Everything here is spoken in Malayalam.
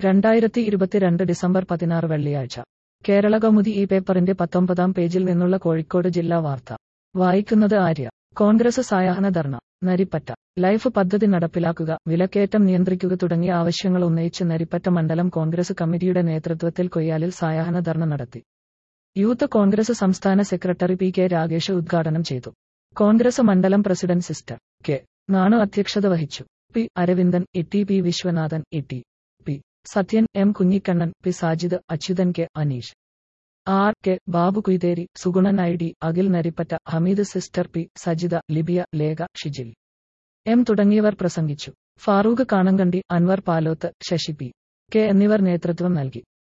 2022 ഡിസംബർ 16 വെള്ളിയാഴ്ച കേരളകൗമുദി ഈ പേപ്പറിന്റെ 19-ാം പേജിൽ നിന്നുള്ള കോഴിക്കോട് ജില്ലാ വാർത്ത വായിക്കുന്നത് ആര്യ. കോൺഗ്രസ് സായാഹ്ന ധർണ നരിപ്പറ്റ. ലൈഫ് പദ്ധതി നടപ്പിലാക്കുക, വിലക്കയറ്റം നിയന്ത്രിക്കുക തുടങ്ങിയ ആവശ്യങ്ങൾ ഉന്നയിച്ച് നരിപ്പറ്റ മണ്ഡലം കോൺഗ്രസ് കമ്മിറ്റിയുടെ നേതൃത്വത്തിൽ കൊയ്യാലിൽ സായാഹ്ന ധർണ നടത്തി. യൂത്ത് കോൺഗ്രസ് സംസ്ഥാന സെക്രട്ടറി പി കെ രാഗേഷ് ഉദ്ഘാടനം ചെയ്തു. കോൺഗ്രസ് മണ്ഡലം പ്രസിഡന്റ് സിസ്റ്റർ കെ നാണു അധ്യക്ഷത വഹിച്ചു. P Aravindan, E P Viswanathan, E P Sathyan, M Kunhikannan, P Sajid, Achuthan, K Aneesh, R K Babu Kuytheri, Sugunan, I D Akhil Narippatta, Hameed, sister P Sajitha, Libiya, Lekha, Shijil M തുടങ്ങിയവർ പ്രസംഗിച്ചു. ഫാറൂഖ് കാണങ്കണ്ടി, അൻവർ പാലോത്ത്, ശശി പി കെ എന്നിവർ നേതൃത്വം നൽകി.